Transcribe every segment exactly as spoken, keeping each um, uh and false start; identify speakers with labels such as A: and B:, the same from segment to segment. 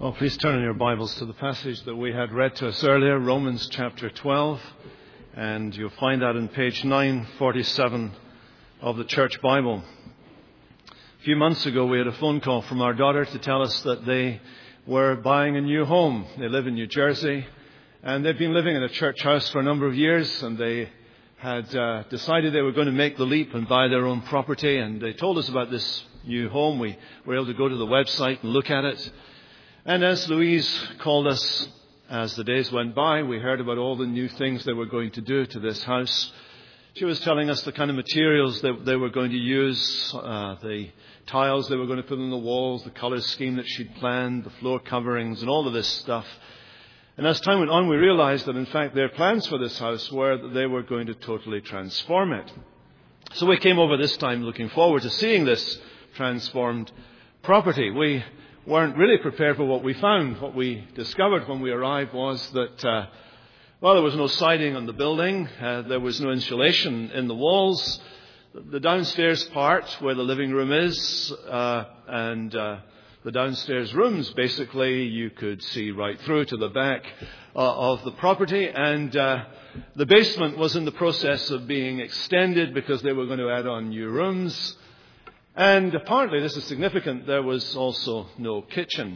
A: Oh, please turn in your Bibles to the passage that we had read to us earlier, Romans chapter twelve, and you'll find that on page nine forty-seven of the Church Bible. A few months ago, we had a phone call from our daughter to tell us that they were buying a new home. They live in New Jersey, and they've been living in a church house for a number of years, and they had uh, decided they were going to make the leap and buy their own property, and they told us about this new home. We were able to go to the website and look at it. And as Louise called us, as the days went by, we heard about all the new things they were going to do to this house. She was telling us the kind of materials that they were going to use, uh, the tiles they were going to put on the walls, the colour scheme that she'd planned, the floor coverings, and all of this stuff. And as time went on, we realized that, in fact, their plans for this house were that they were going to totally transform it. So we came over this time looking forward to seeing this transformed property. We weren't really prepared for what we found. What we discovered when we arrived was that, uh, well, there was no siding on the building. Uh, there was no insulation in the walls. The downstairs part where the living room is uh, and uh, the downstairs rooms, basically, you could see right through to the back uh, of the property. And uh, the basement was in the process of being extended because they were going to add on new rooms. And apparently, this is significant, there was also no kitchen.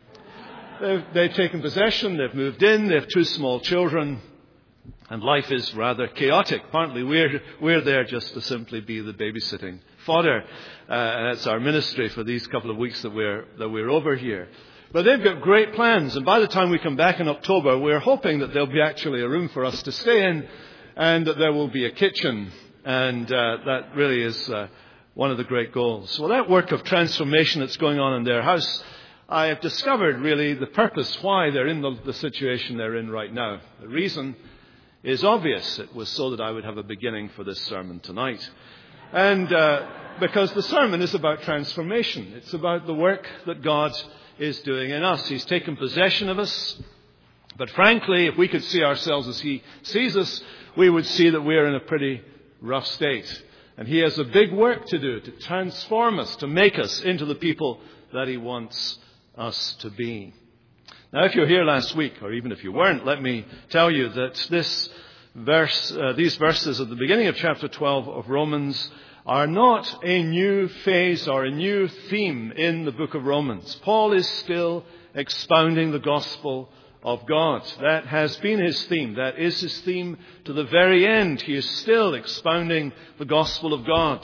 A: They've, they've taken possession, they've moved in, they have two small children, and life is rather chaotic. Apparently, we're, we're there just to simply be the babysitting fodder. Uh, and that's our ministry for these couple of weeks that we're, that we're over here. But they've got great plans, and by the time we come back in October, we're hoping that there'll be actually a room for us to stay in, and that there will be a kitchen. And uh, that really is Uh, one of the great goals. Well, that work of transformation that's going on in their house, I have discovered really the purpose why they're in the, the situation they're in right now. The reason is obvious. It was so that I would have a beginning for this sermon tonight. And uh, because the sermon is about transformation. It's about the work that God is doing in us. He's taken possession of us. But frankly, if we could see ourselves as He sees us, we would see that we're in a pretty rough state. And He has a big work to do to transform us, to make us into the people that He wants us to be. Now, if you're here last week, or even if you weren't, let me tell you that this verse, uh, these verses at the beginning of chapter twelve of Romans are not a new phase or a new theme in the book of Romans. Paul is still expounding the gospel of God. That has been his theme. That is his theme to the very end. He is still expounding the gospel of God.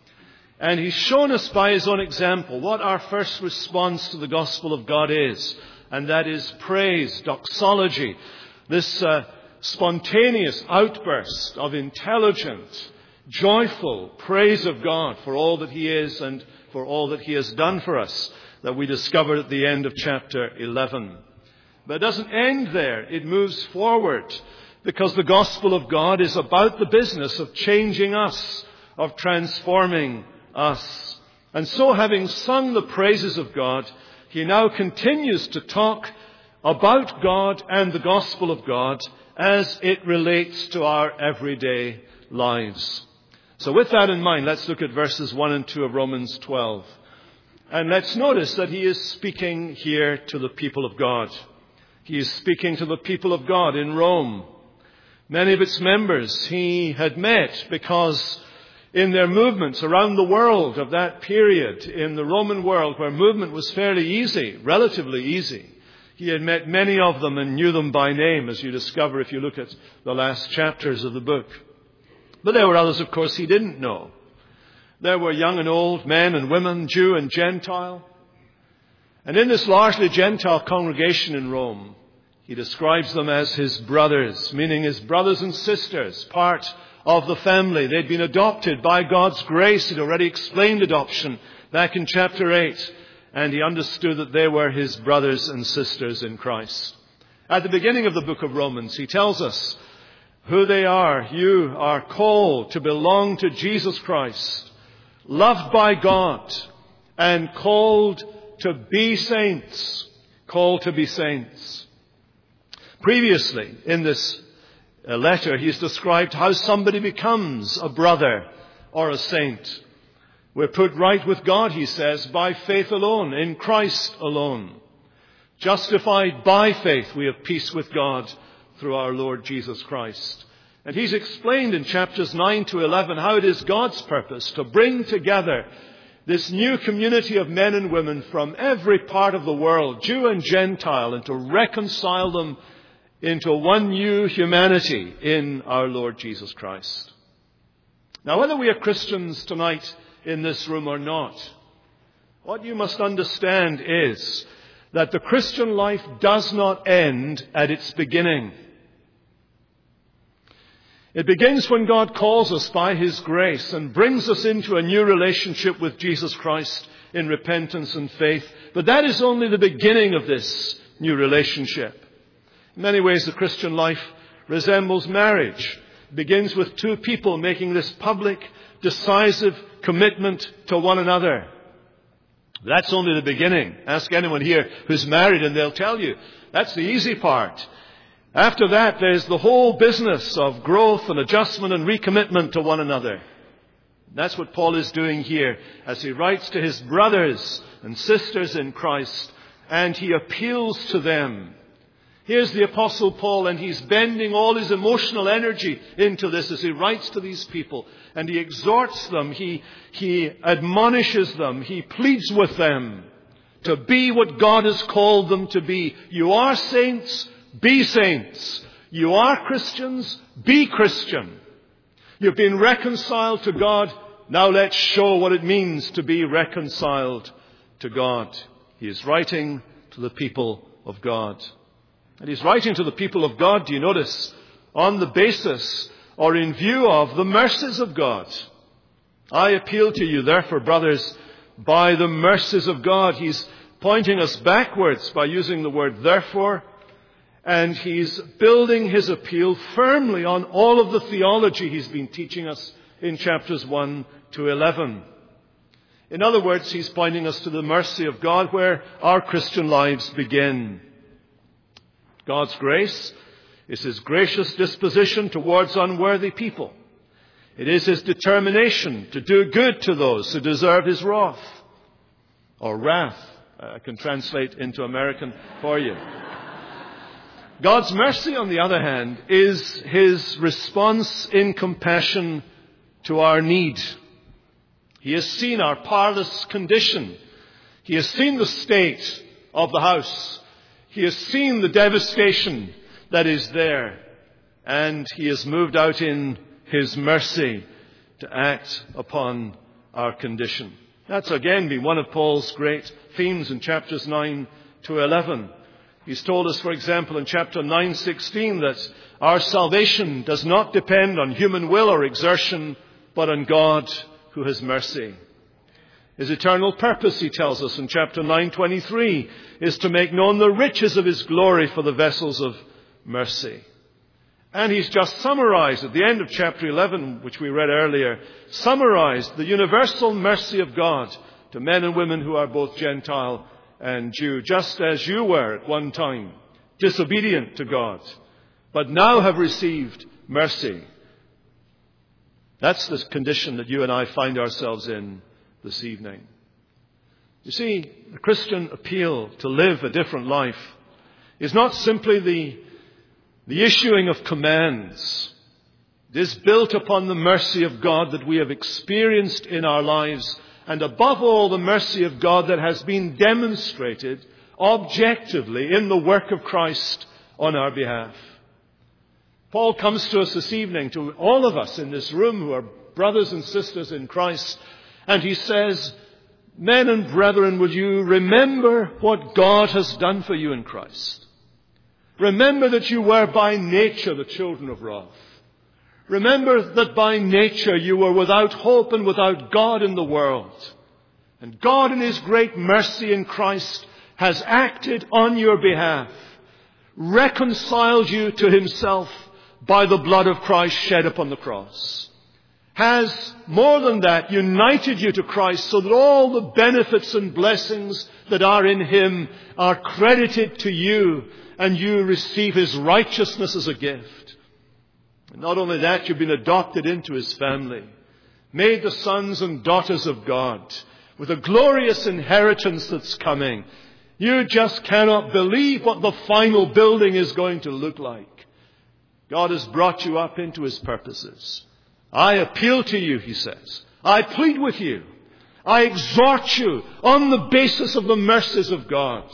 A: And he's shown us by his own example what our first response to the gospel of God is. And that is praise, doxology. This uh, spontaneous outburst of intelligent, joyful praise of God for all that He is and for all that He has done for us, that we discovered at the end of chapter eleven. But it doesn't end there. It moves forward because the gospel of God is about the business of changing us, of transforming us. And so, having sung the praises of God, he now continues to talk about God and the gospel of God as it relates to our everyday lives. So with that in mind, let's look at verses one and two of Romans twelve. And let's notice that he is speaking here to the people of God. He is speaking to the people of God in Rome. Many of its members he had met because in their movements around the world of that period, in the Roman world where movement was fairly easy, relatively easy, he had met many of them and knew them by name, as you discover if you look at the last chapters of the book. But there were others, of course, he didn't know. There were young and old, men and women, Jew and Gentile. And in this largely Gentile congregation in Rome, he describes them as his brothers, meaning his brothers and sisters, part of the family. They'd been adopted by God's grace. He'd already explained adoption back in chapter eight. And he understood that they were his brothers and sisters in Christ. At the beginning of the book of Romans, he tells us who they are. You are called to belong to Jesus Christ, loved by God, and called to be saints. Called to be saints. Previously, in this letter, he's described how somebody becomes a brother or a saint. We're put right with God, he says, by faith alone, in Christ alone. Justified by faith, we have peace with God through our Lord Jesus Christ. And he's explained in chapters nine to eleven how it is God's purpose to bring together this new community of men and women from every part of the world, Jew and Gentile, and to reconcile them into one new humanity in our Lord Jesus Christ. Now, whether we are Christians tonight in this room or not, what you must understand is that the Christian life does not end at its beginning. It begins when God calls us by His grace and brings us into a new relationship with Jesus Christ in repentance and faith. But that is only the beginning of this new relationship. In many ways, the Christian life resembles marriage. It begins with two people making this public, decisive commitment to one another. That's only the beginning. Ask anyone here who's married and they'll tell you that's the easy part. After that, there's the whole business of growth and adjustment and recommitment to one another. That's what Paul is doing here as he writes to his brothers and sisters in Christ, and he appeals to them. Here's the Apostle Paul, and he's bending all his emotional energy into this as he writes to these people. And he exhorts them, he, he admonishes them, he pleads with them to be what God has called them to be. You are saints, be saints. You are Christians, be Christian. You've been reconciled to God. Now let's show what it means to be reconciled to God. He is writing to the people of God. And he's writing to the people of God, do you notice, on the basis or in view of the mercies of God. I appeal to you, therefore, brothers, by the mercies of God. He's pointing us backwards by using the word therefore. And he's building his appeal firmly on all of the theology he's been teaching us in chapters one to eleven. In other words, he's pointing us to the mercy of God where our Christian lives begin. God's grace is His gracious disposition towards unworthy people. It is His determination to do good to those who deserve His wrath. Or wrath. I can translate into American for you. God's mercy, on the other hand, is His response in compassion to our need. He has seen our powerless condition. He has seen the state of the house. He has seen the devastation that is there. And He has moved out in His mercy to act upon our condition. That's again been one of Paul's great themes in chapters nine to eleven. He's told us, for example, in chapter nine sixteen that our salvation does not depend on human will or exertion, but on God who has mercy. His eternal purpose, he tells us in chapter nine twenty-three, is to make known the riches of His glory for the vessels of mercy. And he's just summarized at the end of chapter eleven, which we read earlier, summarized the universal mercy of God to men and women who are both Gentile and Jew, just as you were at one time, disobedient to God, but now have received mercy. That's the condition that you and I find ourselves in this evening. You see, the Christian appeal to live a different life is not simply the, the issuing of commands. It is built upon the mercy of God that we have experienced in our lives, and above all, the mercy of God that has been demonstrated objectively in the work of Christ on our behalf. Paul comes to us this evening, to all of us in this room who are brothers and sisters in Christ, and he says, men and brethren, will you remember what God has done for you in Christ? Remember that you were by nature the children of wrath. Remember that by nature you were without hope and without God in the world. And God in His great mercy in Christ has acted on your behalf, reconciled you to Himself by the blood of Christ shed upon the cross. Has, more than that, united you to Christ so that all the benefits and blessings that are in Him are credited to you, and you receive His righteousness as a gift. And not only that, you've been adopted into His family, made the sons and daughters of God, with a glorious inheritance that's coming. You just cannot believe what the final building is going to look like. God has brought you up into his purposes. I appeal to you, he says. I plead with you. I exhort you on the basis of the mercies of God.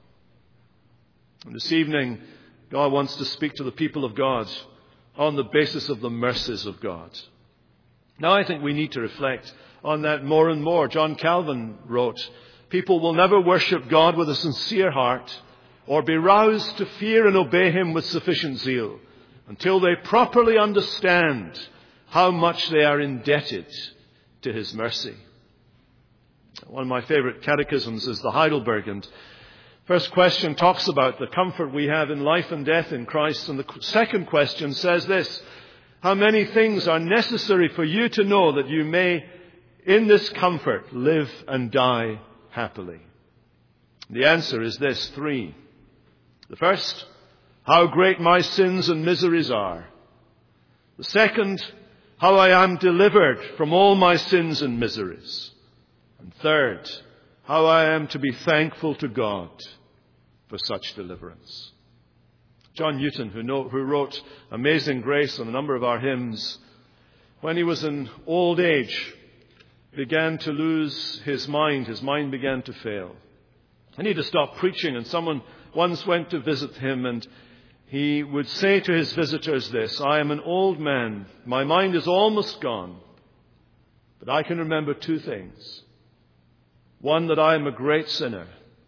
A: And this evening, God wants to speak to the people of God on the basis of the mercies of God. Now, I think we need to reflect on that more and more. John Calvin wrote, people will never worship God with a sincere heart or be roused to fear and obey him with sufficient zeal until they properly understand how much they are indebted to his mercy. One of my favorite catechisms is the Heidelberg, and first question talks about the comfort we have in life and death in Christ, and the second question says this: how many things are necessary for you to know that you may, in this comfort, live and die happily? The answer is this: three. The first, how great my sins and miseries are. The second, how I am delivered from all my sins and miseries. And third, how I am to be thankful to God for such deliverance. John Newton, who, know, who wrote Amazing Grace on a number of our hymns, when he was in old age, began to lose his mind. His mind began to fail. And he had to stop preaching, and someone once went to visit him, and he would say to his visitors this: I am an old man. My mind is almost gone. But I can remember two things. One, that I am a great sinner.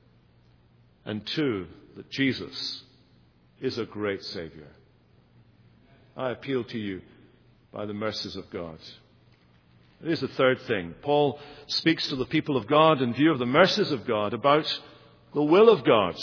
A: And two, that Jesus is a great Savior. I appeal to you by the mercies of God. Here's the third thing. Paul speaks to the people of God in view of the mercies of God about the will of God.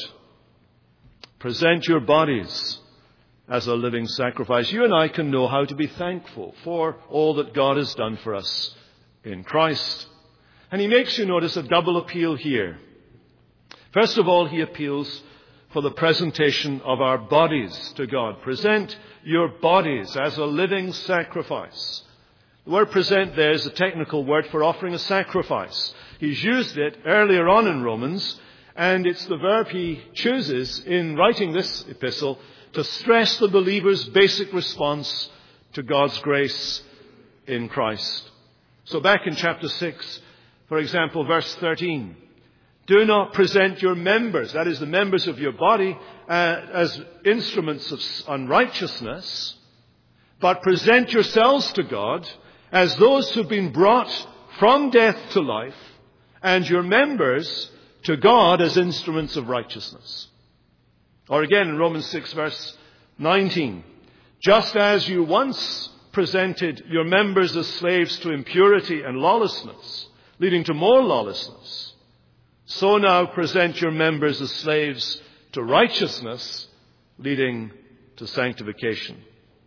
A: Present your bodies as a living sacrifice. You and I can know how to be thankful for all that God has done for us in Christ. And he makes you notice a double appeal here. First of all, he appeals for the presentation of our bodies to God. Present your bodies as a living sacrifice. The word present there is a technical word for offering a sacrifice. He's used it earlier on in Romans, and it's the verb he chooses in writing this epistle to stress the believer's basic response to God's grace in Christ. So back in chapter six, for example, verse thirteen, do not present your members, that is the members of your body, uh, as instruments of unrighteousness, but present yourselves to God as those who've been brought from death to life, and your members to God as instruments of righteousness. Or again in Romans six verse nineteen, just as you once presented your members as slaves to impurity and lawlessness, leading to more lawlessness, so now present your members as slaves to righteousness, leading to sanctification.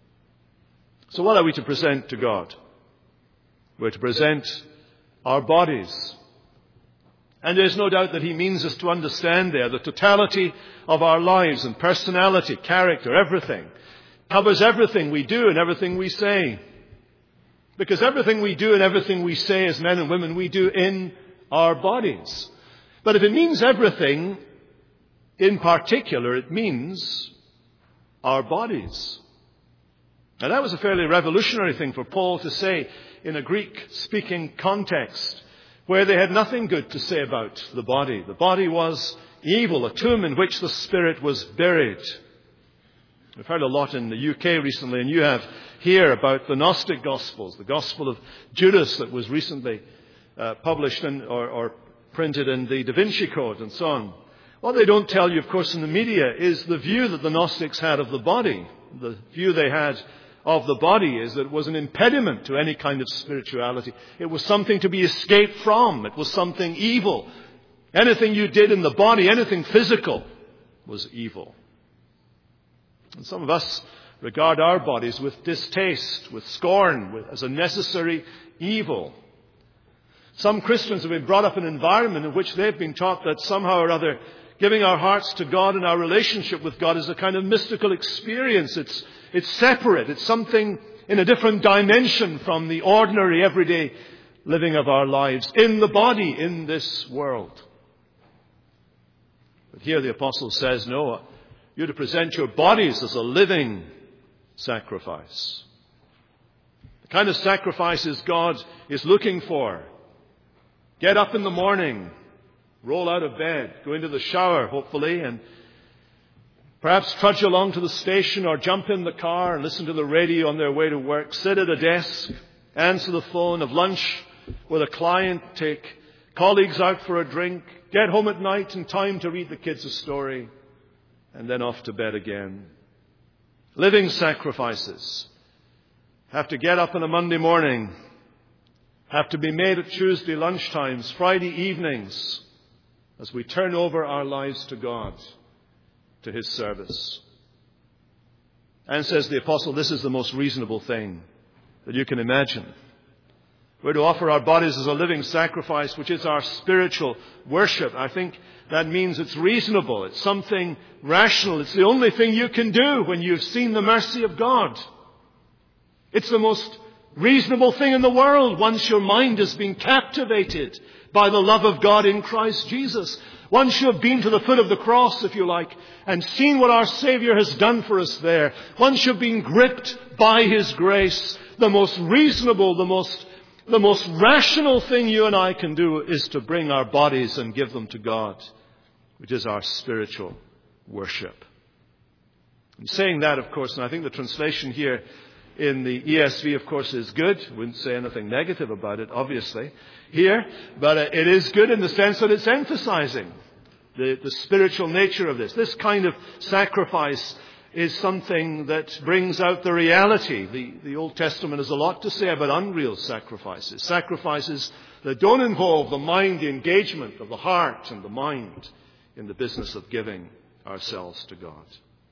A: So what are we to present to God? We're to present our bodies. And there's no doubt that he means us to understand there the totality of our lives and personality, character, everything. Covers everything we do and everything we say. Because everything we do and everything we say as men and women, we do in our bodies. But if it means everything, in particular, it means our bodies. Now that was a fairly revolutionary thing for Paul to say in a Greek-speaking context where they had nothing good to say about the body. The body was evil, a tomb in which the spirit was buried. We've heard a lot in the U K recently, and you have here about the Gnostic Gospels, the Gospel of Judas that was recently uh, published in, or, or printed in the Da Vinci Code and so on. What they don't tell you, of course, in the media is the view that the Gnostics had of the body. The view they had of the body is that it was an impediment to any kind of spirituality. It was something to be escaped from. It was something evil. Anything you did in the body, anything physical, was evil. And some of us regard our bodies with distaste, with scorn, with, as a necessary evil. Some Christians have been brought up in an environment in which they've been taught that somehow or other giving our hearts to God and our relationship with God is a kind of mystical experience. It's, it's separate. It's something in a different dimension from the ordinary, everyday living of our lives in the body, in this world. But here the apostle says, no, you're to present your bodies as a living sacrifice. The kind of sacrifices God is looking for. Get up in the morning, roll out of bed, go into the shower, hopefully, and perhaps trudge along to the station or jump in the car and listen to the radio on their way to work, sit at a desk, answer the phone, have lunch with a client, take colleagues out for a drink, get home at night in time to read the kids a story, and then off to bed again. Living sacrifices have to get up on a Monday morning, have to be made at Tuesday lunchtimes, Friday evenings, as we turn over our lives to God, to His service. And says the apostle, this is the most reasonable thing that you can imagine. We're to offer our bodies as a living sacrifice, which is our spiritual worship. I think that means it's reasonable. It's something rational. It's the only thing you can do when you've seen the mercy of God. It's the most reasonable thing in the world once your mind has been captivated by the love of God in Christ Jesus. Once you have been to the foot of the cross, if you like, and seen what our Savior has done for us there. Once you've been gripped by His grace, the most reasonable, the most The most rational thing you and I can do is to bring our bodies and give them to God, which is our spiritual worship. I'm saying that, of course, and I think the translation here in the E S V, of course, is good. I wouldn't say anything negative about it, obviously, here. But it is good in the sense that it's emphasizing the, the spiritual nature of this. This kind of sacrifice is something that brings out the reality. The, the Old Testament has a lot to say about unreal sacrifices. Sacrifices that don't involve the mind, the engagement of the heart and the mind in the business of giving ourselves to God.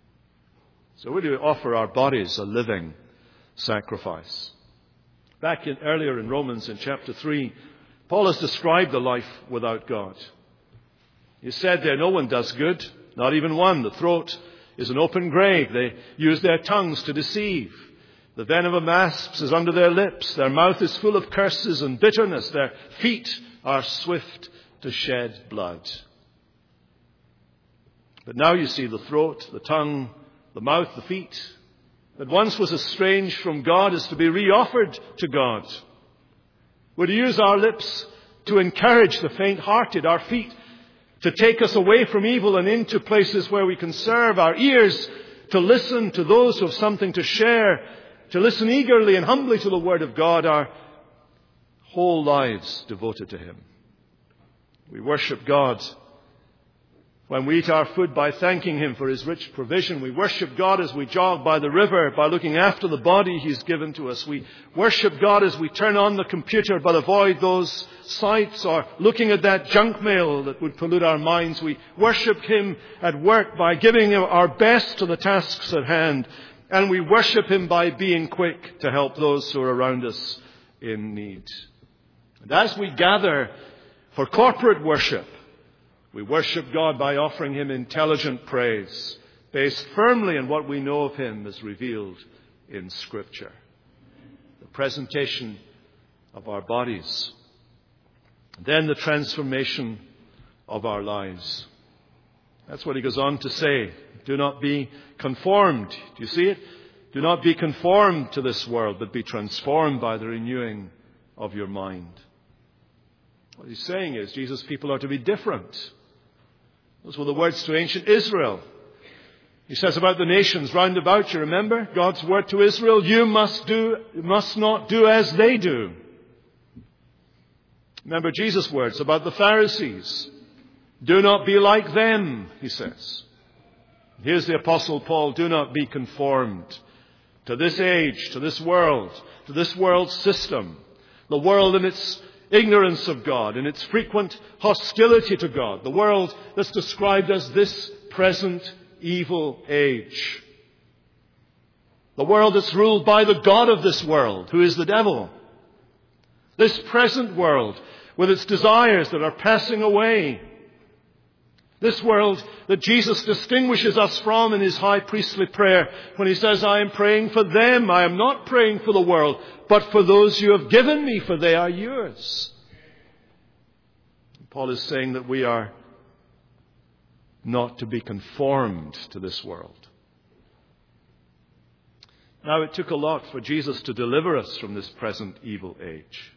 A: So we do offer our bodies a living sacrifice. Back in, earlier in Romans in chapter three, Paul has described the life without God. He said there, no one does good, not even one. The throat is an open grave. They use their tongues to deceive. The venom of asps is under their lips. Their mouth is full of curses and bitterness. Their feet are swift to shed blood. But now you see the throat, the tongue, the mouth, the feet, that once was estranged from God, is to be reoffered to God. We're to use our lips to encourage the faint-hearted, our feet to take us away from evil and into places where we can serve, our ears to listen to those who have something to share, to listen eagerly and humbly to the Word of God, our whole lives devoted to Him. We worship God when we eat our food by thanking Him for His rich provision. We worship God as we jog by the river by looking after the body He's given to us. We worship God as we turn on the computer but avoid those sites, or looking at that junk mail that would pollute our minds. We worship Him at work by giving our best to the tasks at hand. And we worship Him by being quick to help those who are around us in need. And as we gather for corporate worship, we worship God by offering Him intelligent praise, based firmly on what we know of Him as revealed in Scripture. The presentation of our bodies. Then the transformation of our lives. That's what he goes on to say. Do not be conformed. Do you see it? Do not be conformed to this world, but be transformed by the renewing of your mind. What he's saying is Jesus' people are to be different. Those were the words to ancient Israel. He says about the nations round about you, remember God's word to Israel, you must do, must not do as they do. Remember Jesus' words about the Pharisees. Do not be like them, he says. Here's the Apostle Paul, do not be conformed to this age, to this world, to this world's system. The world in its ignorance of God, in its frequent hostility to God. The world that's described as this present evil age. The world that's ruled by the god of this world, who is the devil. This present world with its desires that are passing away. This world that Jesus distinguishes us from in his high priestly prayer when he says, I am praying for them. I am not praying for the world, but for those you have given me, for they are yours. Paul is saying that we are not to be conformed to this world. Now, it took a lot for Jesus to deliver us from this present evil age.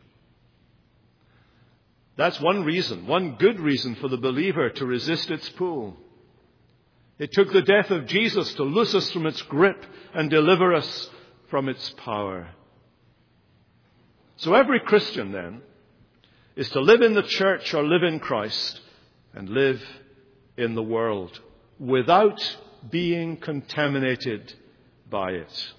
A: That's one reason, one good reason for the believer to resist its pull. It took the death of Jesus to loose us from its grip and deliver us from its power. So every Christian, then, is to live in the church or live in Christ and live in the world without being contaminated by it.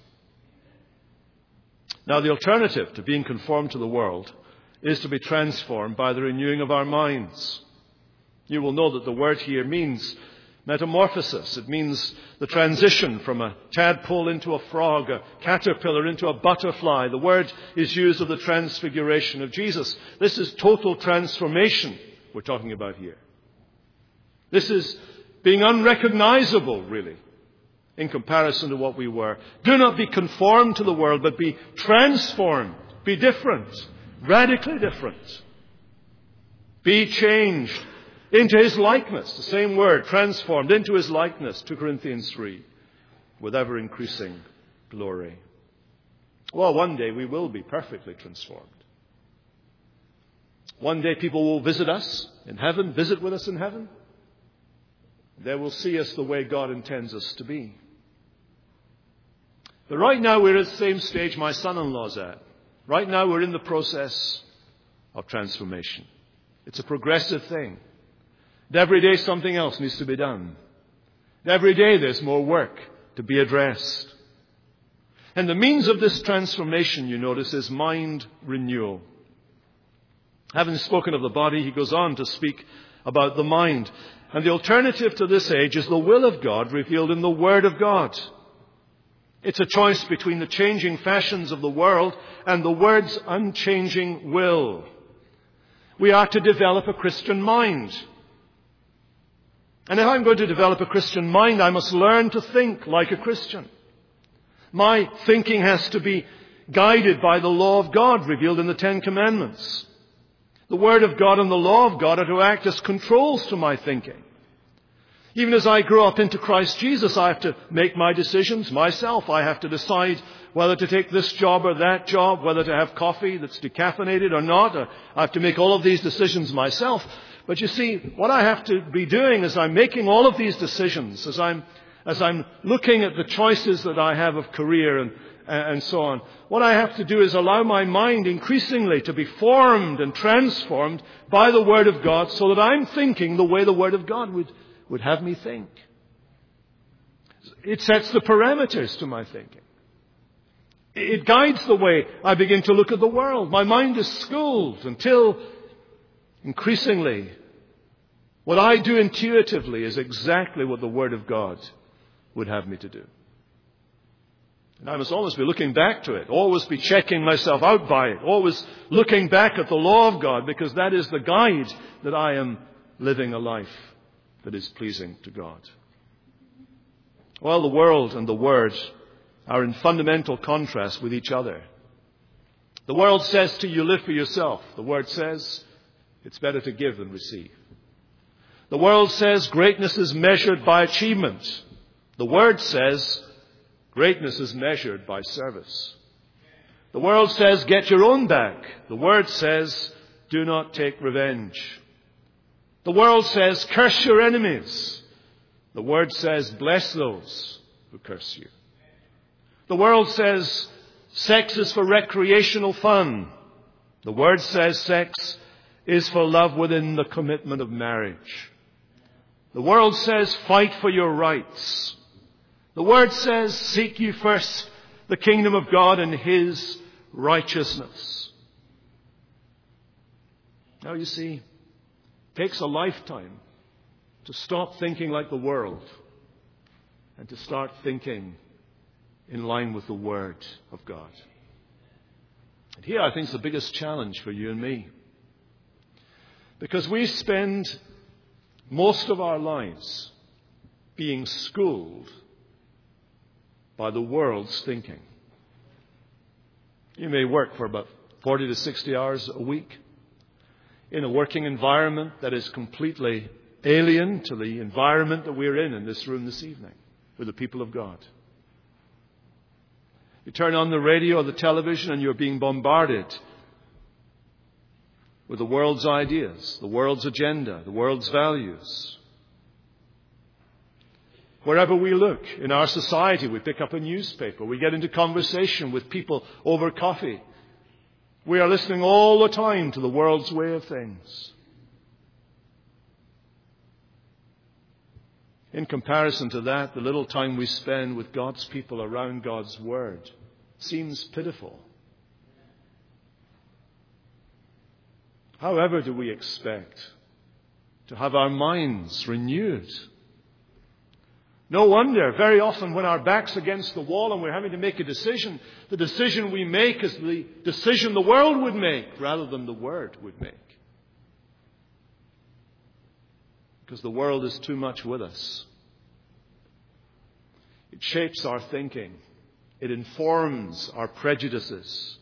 A: Now, the alternative to being conformed to the world is to be transformed by the renewing of our minds. You will know that the word here means metamorphosis. It means the transition from a tadpole into a frog, a caterpillar into a butterfly. The word is used of the transfiguration of Jesus. This is total transformation we're talking about here. This is being unrecognizable, really, in comparison to what we were. Do not be conformed to the world, but be transformed. Be different. Radically different. Be changed into his likeness. The same word, transformed into his likeness, Second Corinthians three, with ever increasing glory. Well, one day we will be perfectly transformed. One day people will visit us in heaven, visit with us in heaven. They will see us the way God intends us to be. But right now we're at the same stage my son-in-law's at. Right now we're in the process of transformation. It's a progressive thing. And every day something else needs to be done. And every day there's more work to be addressed. And the means of this transformation, you notice, is mind renewal. Having spoken of the body, he goes on to speak about the mind. And the alternative to this age is the will of God revealed in the Word of God. It's a choice between the changing fashions of the world and the Word's unchanging will. We are to develop a Christian mind. And if I'm going to develop a Christian mind, I must learn to think like a Christian. My thinking has to be guided by the law of God revealed in the Ten Commandments. The Word of God and the law of God are to act as controls to my thinking. Even as I grow up into Christ Jesus, I have to make my decisions myself. I have to decide whether to take this job or that job, whether to have coffee that's decaffeinated or not. I have to make all of these decisions myself. But you see, what I have to be doing as I'm making all of these decisions, as I'm, as I'm looking at the choices that I have of career and, and so on, what I have to do is allow my mind increasingly to be formed and transformed by the Word of God so that I'm thinking the way the Word of God would would have me think. It sets the parameters to my thinking. It guides the way I begin to look at the world. My mind is schooled until increasingly what I do intuitively is exactly what the Word of God would have me to do. And I must always be looking back to it, always be checking myself out by it, always looking back at the law of God, because that is the guide that I am living a life that is pleasing to God. Well, the world and the Word are in fundamental contrast with each other. The world says to you, live for yourself. The Word says it's better to give than receive. The world says greatness is measured by achievement. The Word says greatness is measured by service. The world says get your own back. The Word says do not take revenge. The world says, curse your enemies. The Word says, bless those who curse you. The world says, sex is for recreational fun. The Word says, sex is for love within the commitment of marriage. The world says, fight for your rights. The Word says, seek ye first the kingdom of God and His righteousness. Now you see, it takes a lifetime to stop thinking like the world and to start thinking in line with the Word of God. And here I think is the biggest challenge for you and me. Because we spend most of our lives being schooled by the world's thinking. You may work for about forty to sixty hours a week in a working environment that is completely alien to the environment that we're in in this room this evening with the people of God. You turn on the radio or the television and you're being bombarded with the world's ideas, the world's agenda, the world's values. Wherever we look in our society, we pick up a newspaper, we get into conversation with people over coffee. We are listening all the time to the world's way of things. In comparison to that, the little time we spend with God's people around God's Word seems pitiful. However do we expect to have our minds renewed? No wonder, very often when our back's against the wall and we're having to make a decision, the decision we make is the decision the world would make rather than the Word would make. Because the world is too much with us. It shapes our thinking. It informs our prejudices.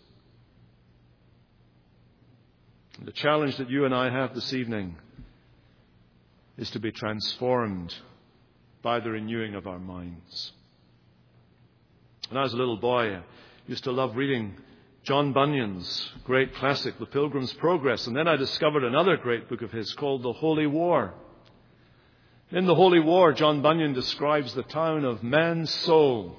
A: And the challenge that you and I have this evening is to be transformed by the renewing of our minds. When I was a little boy, I used to love reading John Bunyan's great classic, The Pilgrim's Progress. And then I discovered another great book of his called The Holy War. In The Holy War, John Bunyan describes the town of Mansoul.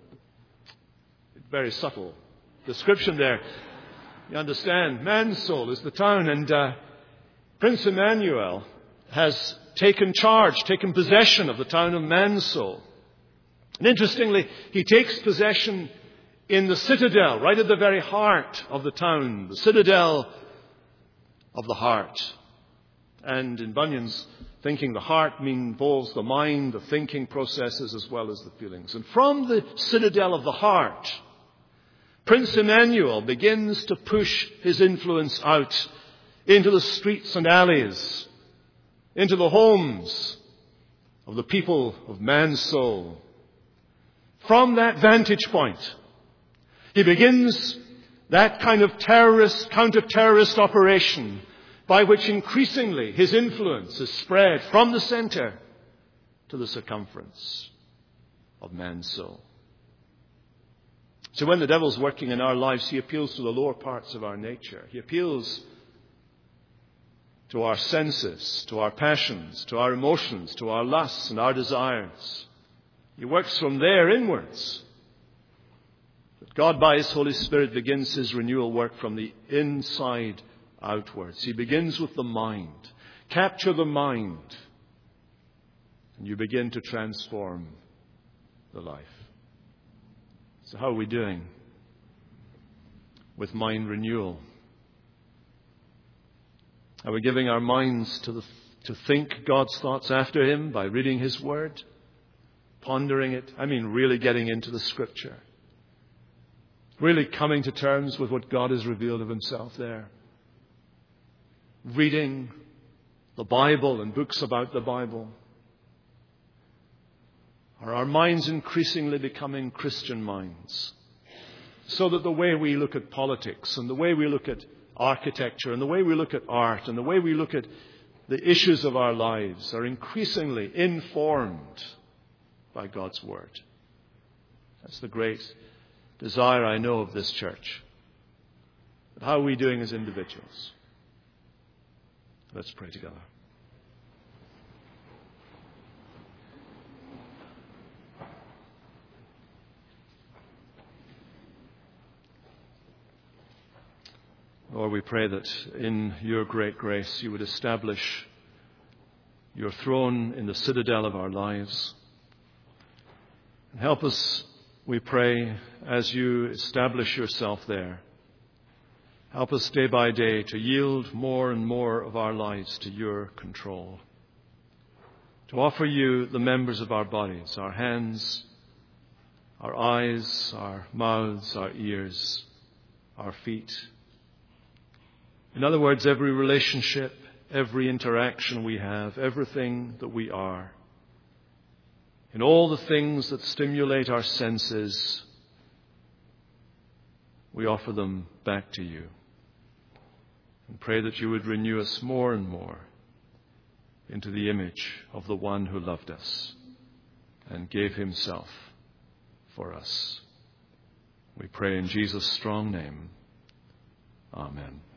A: Very subtle description there. You understand, Mansoul is the town, and uh, Prince Emmanuel has taken charge, taken possession of the town of Mansoul. And interestingly, he takes possession in the citadel, right at the very heart of the town, the citadel of the heart. And in Bunyan's thinking, the heart involves the mind, the thinking processes, as well as the feelings. And from the citadel of the heart, Prince Emmanuel begins to push his influence out into the streets and alleys, into the homes of the people of Mansoul. From that vantage point, he begins that kind of terrorist, counter-terrorist operation by which increasingly his influence is spread from the center to the circumference of man's soul. So when the devil's working in our lives, he appeals to the lower parts of our nature. He appeals to our senses, to our passions, to our emotions, to our lusts and our desires. He works from there inwards. But God, by His Holy Spirit, begins His renewal work from the inside outwards. He begins with the mind. Capture the mind, and you begin to transform the life. So how are we doing with mind renewal? Are we giving our minds to, the, to think God's thoughts after Him by reading His Word, pondering it? I mean, really getting into the Scripture. Really coming to terms with what God has revealed of Himself there. Reading the Bible and books about the Bible. Are our minds increasingly becoming Christian minds? So that the way we look at politics and the way we look at architecture and the way we look at art and the way we look at the issues of our lives are increasingly informed by God's Word. That's the great desire I know of this church. But how are we doing as individuals? Let's pray together. Lord, we pray that in your great grace you would establish your throne in the citadel of our lives. And help us, we pray, as you establish yourself there. Help us day by day to yield more and more of our lives to your control. To offer you the members of our bodies, our hands, our eyes, our mouths, our ears, our feet. In other words, every relationship, every interaction we have, everything that we are. In all the things that stimulate our senses, we offer them back to you. And pray that you would renew us more and more into the image of the one who loved us and gave himself for us. We pray in Jesus' strong name. Amen.